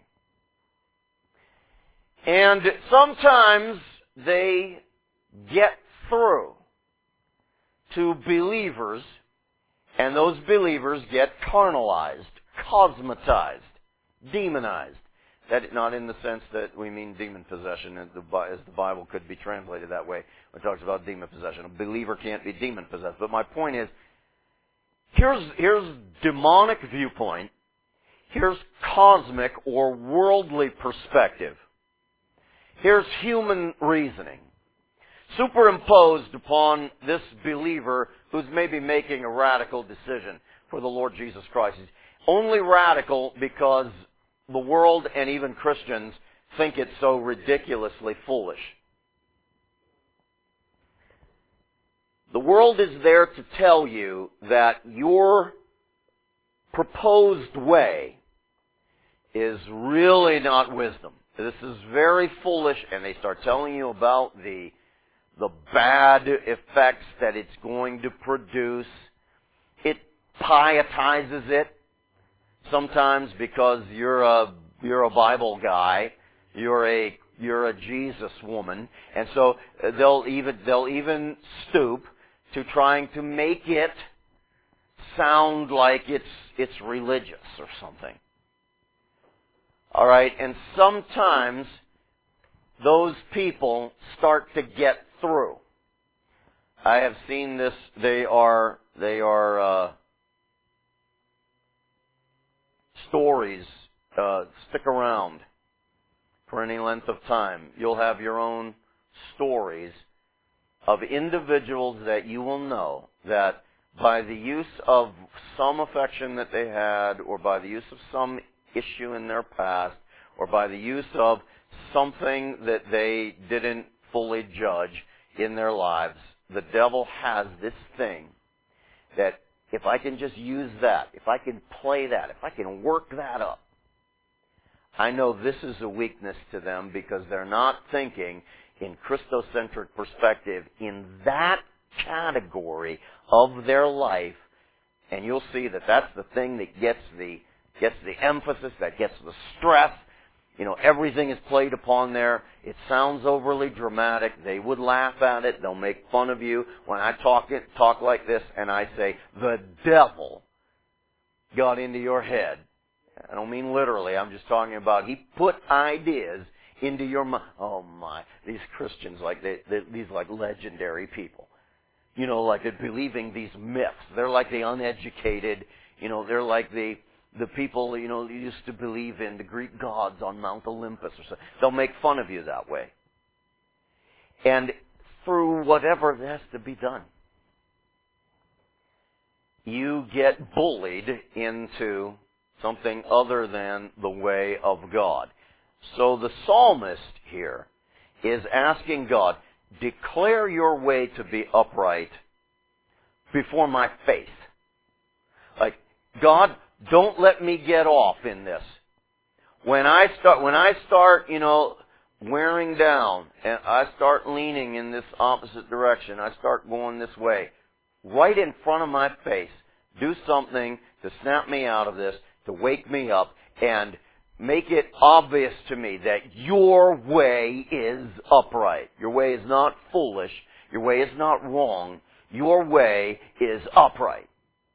And sometimes they get through to believers, and those believers get carnalized, cosmetized, demonized. That not in the sense that we mean demon possession, as the Bible could be translated that way when it talks about demon possession. A believer can't be demon possessed. But my point is, here's, here's demonic viewpoint. Here's cosmic or worldly perspective. Here's human reasoning, superimposed upon this believer who's maybe making a radical decision for the Lord Jesus Christ. He's only radical because the world and even Christians think it's so ridiculously foolish. The world is there to tell you that your proposed way is really not wisdom. This is very foolish, and they start telling you about the the bad effects that it's going to produce. It pietizes it. Sometimes because you're a you're a Bible guy, you're a you're a Jesus woman, and so they'll even they'll even stoop to trying to make it sound like it's it's religious or something. All right, and sometimes those people start to get through. I have seen this. They are they are uh, stories. Uh, stick around for any length of time. You'll have your own stories of individuals that you will know that by the use of some affection that they had, or by the use of some issue in their past, or by the use of something that they didn't fully judge in their lives, the devil has this thing that if I can just use that, if I can play that, if I can work that up, I know this is a weakness to them because they're not thinking in Christocentric perspective in that category of their life, and you'll see that that's the thing that gets the gets the emphasis, that gets the stress. You know, everything is played upon there. It sounds overly dramatic. They would laugh at it. They'll make fun of you when I talk it talk like this, and I say the devil got into your head. I don't mean literally. I'm just talking about he put ideas into your mind. Oh my! These Christians, like they, they these like legendary people. You know, like they're believing these myths. They're like the uneducated. You know, they're like the the people, you know, used to believe in the Greek gods on Mount Olympus or so. They'll make fun of you that way. And through whatever has to be done, you get bullied into something other than the way of God. So the psalmist here is asking God, declare your way to be upright before my face. Like, God, don't let me get off in this. When I start, when I start, you know, wearing down and I start leaning in this opposite direction, I start going this way, right in front of my face, do something to snap me out of this, to wake me up, and make it obvious to me that your way is upright. Your way is not foolish. Your way is not wrong. Your way is upright.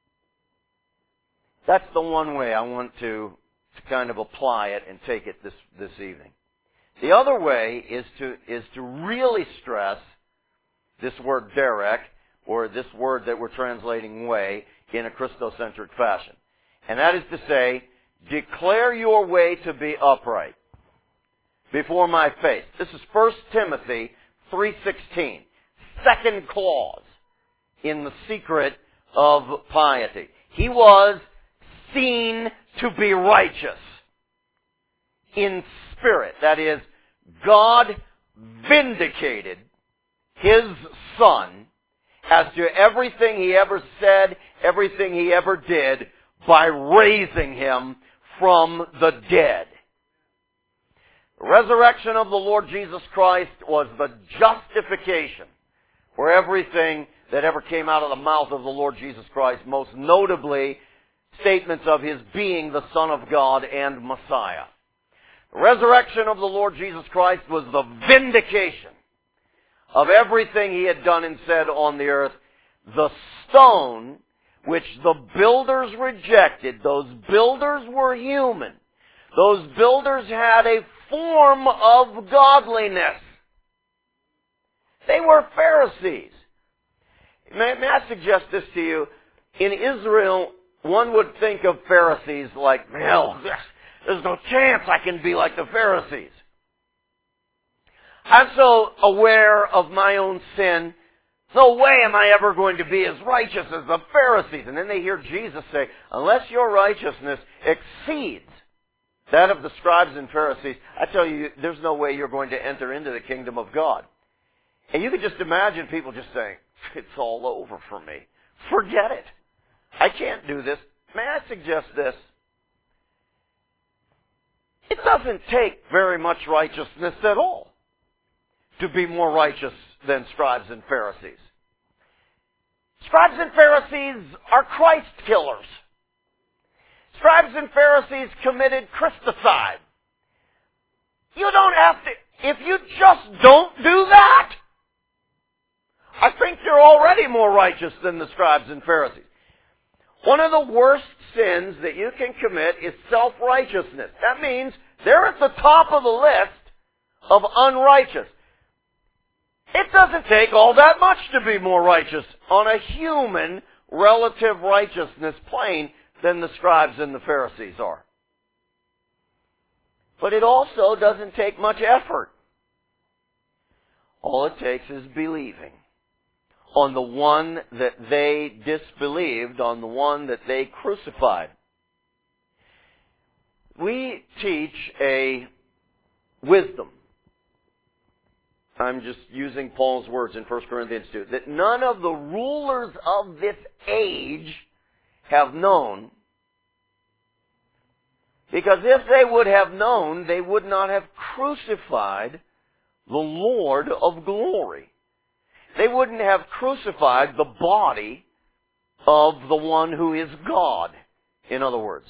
That's the one way I want to, to kind of apply it and take it this, this evening. The other way is to, is to really stress this word derek, or this word that we're translating way, in a Christocentric fashion. And that is to say, declare your way to be upright before my face. This is First Timothy three sixteen. Second clause in the secret of piety. He was seen to be righteous in spirit. That is, God vindicated His Son as to everything He ever said, everything He ever did, by raising Him from the dead. The resurrection of the Lord Jesus Christ was the justification for everything that ever came out of the mouth of the Lord Jesus Christ, most notably statements of His being the Son of God and Messiah. The resurrection of the Lord Jesus Christ was the vindication of everything He had done and said on the earth. The stone which the builders rejected, those builders were human. Those builders had a form of godliness. They were Pharisees. May, may I suggest this to you? In Israel, one would think of Pharisees like, well, there's no chance I can be like the Pharisees. I'm so aware of my own sin, no way am I ever going to be as righteous as the Pharisees. And then they hear Jesus say, unless your righteousness exceeds that of the scribes and Pharisees, I tell you, there's no way you're going to enter into the kingdom of God. And you can just imagine people just saying, it's all over for me. Forget it. I can't do this. May I suggest this? It doesn't take very much righteousness at all to be more righteous than scribes and Pharisees. Scribes and Pharisees are Christ killers. Scribes and Pharisees committed Christicide. You don't have to, if you just don't do that, I think you're already more righteous than the scribes and Pharisees. One of the worst sins that you can commit is self-righteousness. That means they're at the top of the list of unrighteous. It doesn't take all that much to be more righteous on a human relative righteousness plane than the scribes and the Pharisees are. But it also doesn't take much effort. All it takes is believing on the one that they disbelieved, on the one that they crucified. We teach a wisdom. I'm just using Paul's words in First Corinthians two, that none of the rulers of this age have known, because if they would have known, they would not have crucified the Lord of glory. They wouldn't have crucified the body of the one who is God, in other words.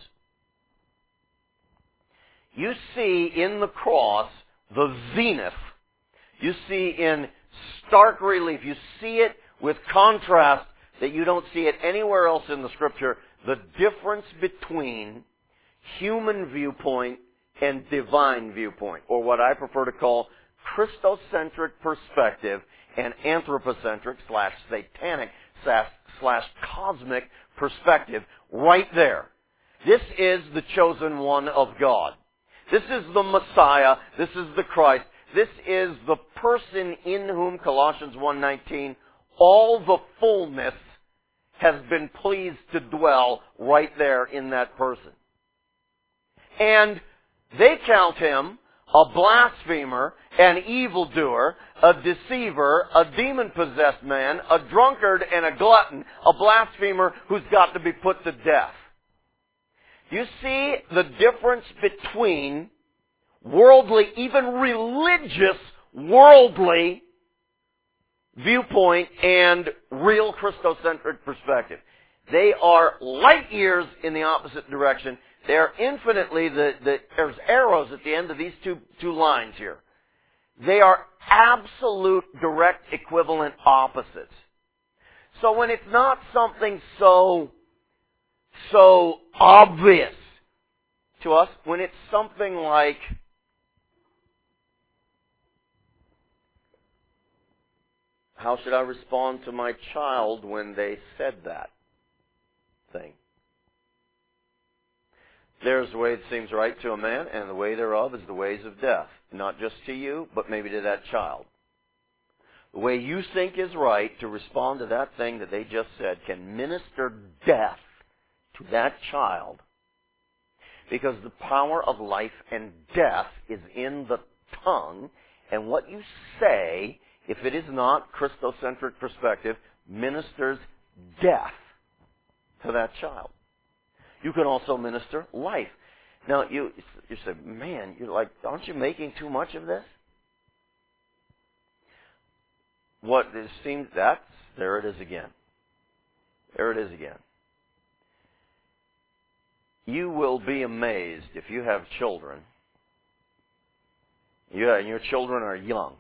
You see in the cross the zenith. You see in stark relief, you see it with contrast that you don't see it anywhere else in the Scripture, the difference between human viewpoint and divine viewpoint, or what I prefer to call Christocentric perspective and anthropocentric slash satanic slash cosmic perspective right there. This is the chosen one of God. This is the Messiah. This is the Christ. This is the person in whom, Colossians one nineteen, all the fullness has been pleased to dwell right there in that person. And they count him a blasphemer, an evildoer, a deceiver, a demon-possessed man, a drunkard, and a glutton, a blasphemer who's got to be put to death. You see the difference between worldly, even religious, worldly viewpoint and real Christocentric perspective. They are light years in the opposite direction. They are infinitely, the, the, there's arrows at the end of these two, two lines here. They are absolute direct equivalent opposites. So when it's not something so, so obvious to us, when it's something like, how should I respond to my child when they said that thing? There's the way it seems right to a man, and the way thereof is the ways of death. Not just to you, but maybe to that child. The way you think is right to respond to that thing that they just said can minister death to that child, because the power of life and death is in the tongue, and what you say, if it is not Christocentric perspective, ministers death to that child. You can also minister life. Now, you you say, man, you're like, aren't you making too much of this? What it seems, that's, there it is again. There it is again. You will be amazed if you have children. Yeah, and your children are young.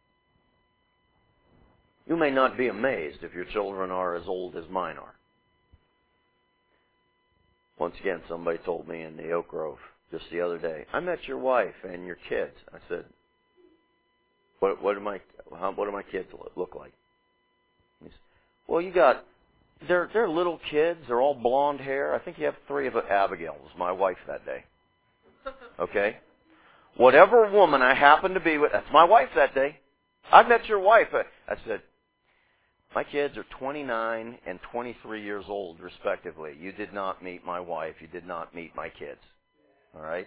You may not be amazed if your children are as old as mine are. Once again, somebody told me in the Oak Grove just the other day, I met your wife and your kids. I said, what, what do my how, what do my kids look like? He said, well, you got, they're, they're little kids. They're all blonde hair. I think you have three of it. Abigail was my wife that day. Okay? Whatever woman I happen to be with, that's my wife that day. I met your wife. I said, my kids are twenty-nine and twenty-three years old, respectively. You did not meet my wife. You did not meet my kids. All right?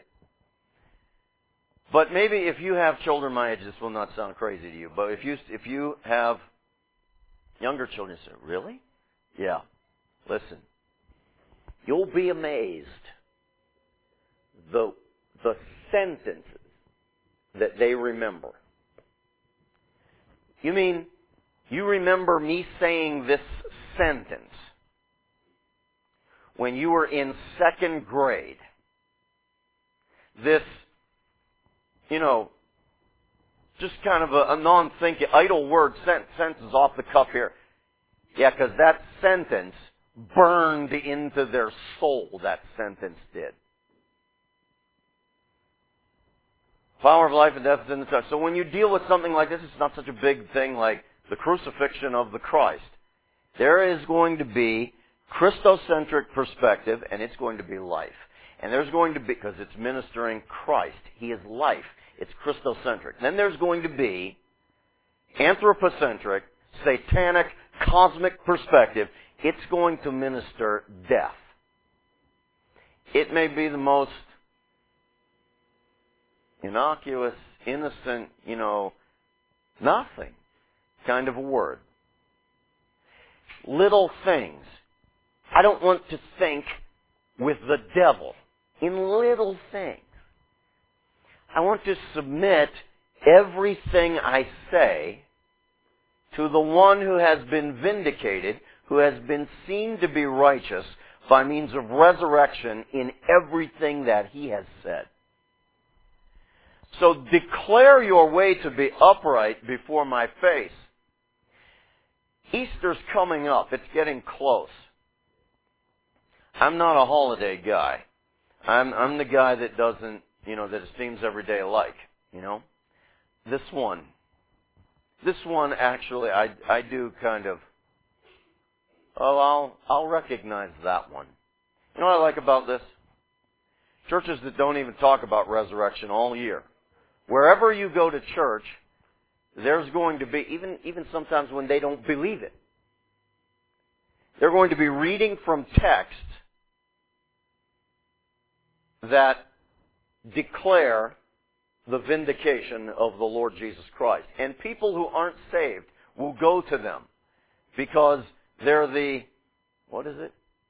But maybe if you have children my age, this will not sound crazy to you. But if you if you have younger children, you say, really? Yeah. Listen. You'll be amazed. The, the sentences that they remember. You mean, you remember me saying this sentence when you were in second grade. This, you know, just kind of a, a non-thinking, idle word sentence off the cuff here. Yeah, because that sentence burned into their soul, that sentence did. Power of life and death is in the tongue. So when you deal with something like this, it's not such a big thing like the crucifixion of the Christ. There is going to be Christocentric perspective, and it's going to be life. And there's going to be, because it's ministering Christ. He is life. It's Christocentric. Then there's going to be anthropocentric, satanic, cosmic perspective. It's going to minister death. It may be the most innocuous, innocent, you know, nothing kind of a word. Little things. I don't want to think with the devil in little things. I want to submit everything I say to the one who has been vindicated, who has been seen to be righteous by means of resurrection in everything that he has said. So declare your way to be upright before my face. Easter's coming up. It's getting close. I'm not a holiday guy. I'm, I'm the guy that doesn't, you know, that it seems every day alike, you know. This one. This one actually, I, I do kind of, oh, I'll, I'll recognize that one. You know what I like about this? Churches that don't even talk about resurrection all year. Wherever you go to church, there's going to be, even, even sometimes when they don't believe it, they're going to be reading from texts that declare the vindication of the Lord Jesus Christ. And people who aren't saved will go to them because they're the, what is it?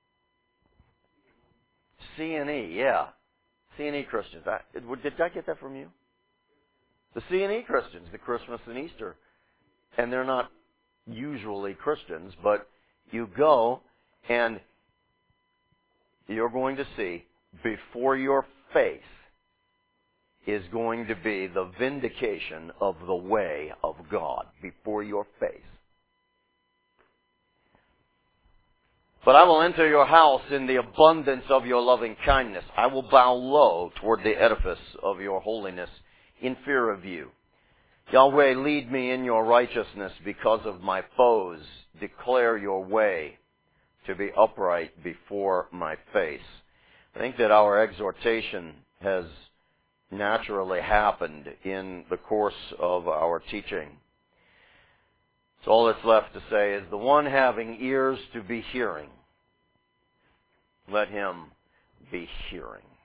C and E, yeah. C and E Christians. I, did I get that from you? The C and E Christians, the Christmas and Easter. And they're not usually Christians, but you go and you're going to see before your face is going to be the vindication of the way of God before your face. But I will enter your house in the abundance of your loving kindness. I will bow low toward the edifice of your holiness in fear of you. Yahweh, lead me in your righteousness because of my foes. Declare your way to be upright before my face. I think that our exhortation has naturally happened in the course of our teaching. So all that's left to say is the one having ears to be hearing, let him be hearing.